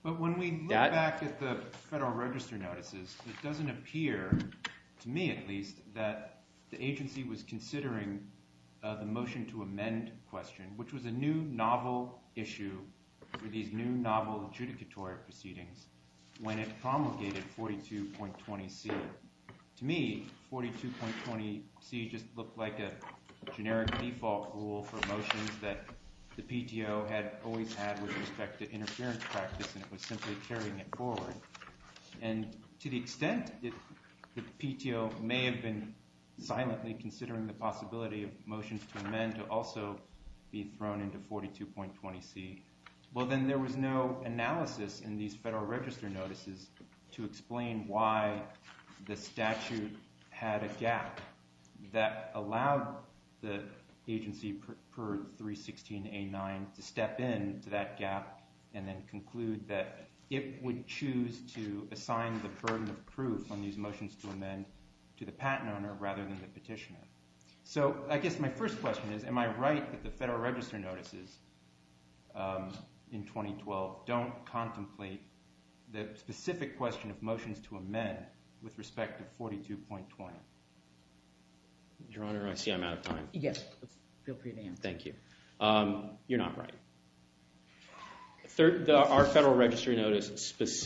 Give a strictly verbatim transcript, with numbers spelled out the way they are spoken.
But when we look That, back at the Federal Register notices, it doesn't appear, to me at least, that the agency was considering uh, the motion to amend question, which was a new novel issue for these new novel adjudicatory proceedings, when it promulgated forty-two point twenty C. To me, forty-two point twenty C just looked like a generic default rule for motions that the P T O had always had with respect to interference practice, and it was simply carrying it forward. And to the extent it, the P T O may have been silently considering the possibility of motions to amend to also be thrown into forty-two point twenty C, well then there was no analysis in these Federal Register notices to explain why the statute had a gap that allowed the agency per, per three sixteen A nine to step in to that gap and then conclude that it would choose to assign the burden of proof on these motions to amend to the patent owner rather than the petitioner. So I guess my first question is, am I right that the Federal Register notices um, in twenty twelve don't contemplate the specific question of motions to amend with respect to forty-two point twenty? Your Honor, I see I'm out of time. Yes, feel free to answer. Thank you. Um, you're not right. Third, the, our Federal Register notice specifically